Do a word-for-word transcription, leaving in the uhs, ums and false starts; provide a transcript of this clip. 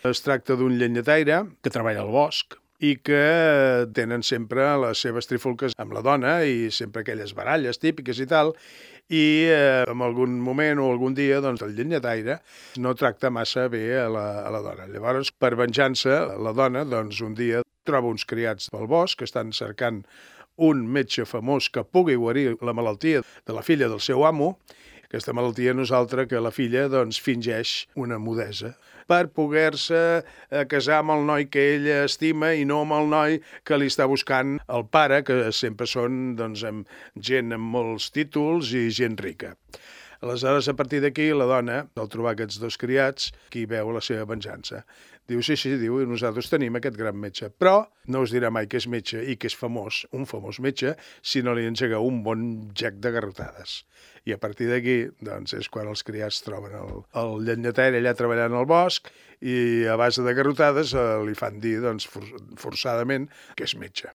Es tracta d'un llenyataire que treballa al bosc i que tenen sempre les seves trifulques amb la dona i sempre aquelles baralles típiques i tal, i eh, en algun moment o algun dia doncs, el llenyataire no tracta massa bé a la, a la dona. Llavors, per venjança, la dona doncs, un dia troba uns criats pel bosc que estan cercant un metge famós que pugui guarir la malaltia de la filla del seu amo. Aquesta malaltia no és altra que la filla doncs, fingeix una mudesa per poder-se casar amb el noi que ella estima i no amb el noi que li està buscant el pare, que sempre són doncs, amb gent amb molts títols i gent rica. Aleshores, a partir d'aquí, la dona, al trobar aquests dos criats, qui veu la seva venjança. Diu, sí, sí, diu, nosaltres tenim aquest gran metge, però no us dirà mai que és metge i que és famós, un famós metge, si no li engegueu un bon gec de garrotades. I a partir d'aquí, doncs, és quan els criats troben el, el llenyataire allà treballant al bosc i a base de garrotades eh, li fan dir, doncs, for, forçadament, que és metge.